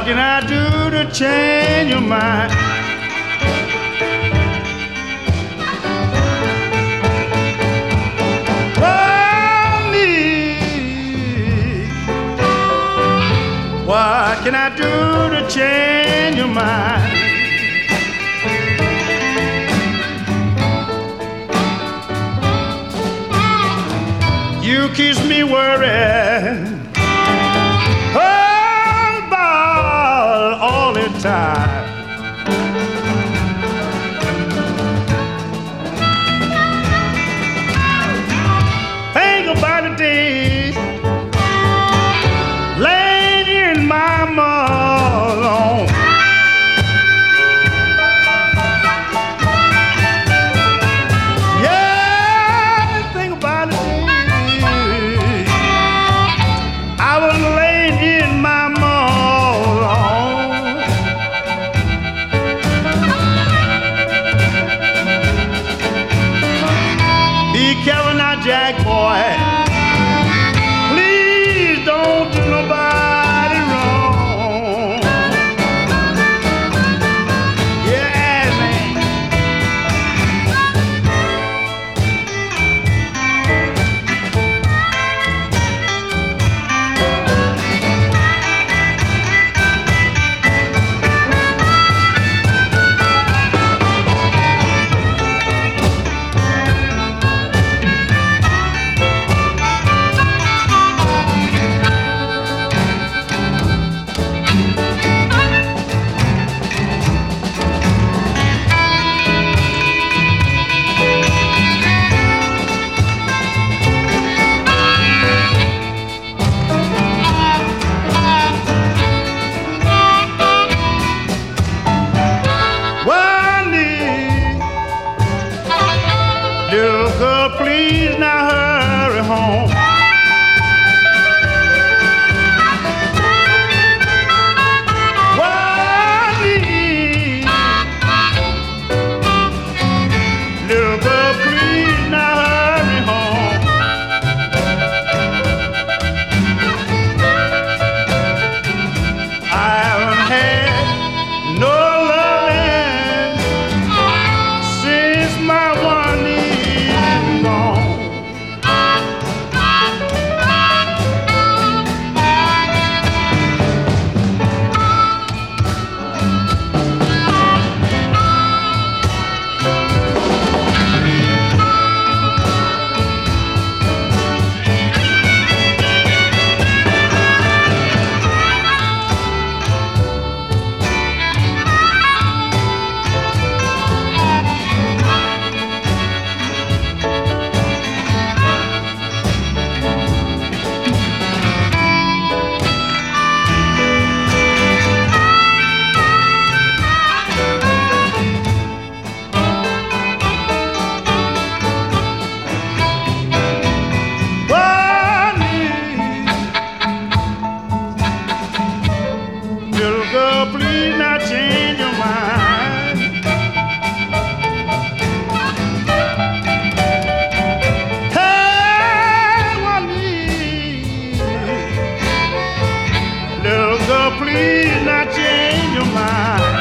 can I do to change your mind? What can I do to change your mind? You keep me worried about all the time. Think about the days laying in my alone. Yeah, think about the days I was laying in my alone. Be careful now, Jack boy. Please don't do nobody wrong. Yeah, man. Little girl, please now hurry home. Little girl, please now hurry home. I haven't had no loving since my one is gone. Little girl, please not change your mind. Hey, Juanita. Little girl, please not change your mind.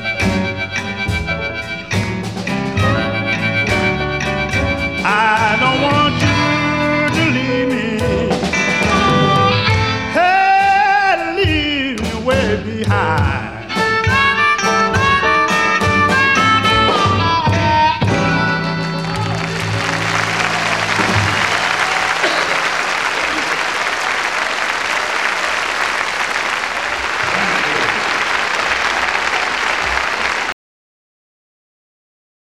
I don't want you to leave me. Hey, leave me way behind.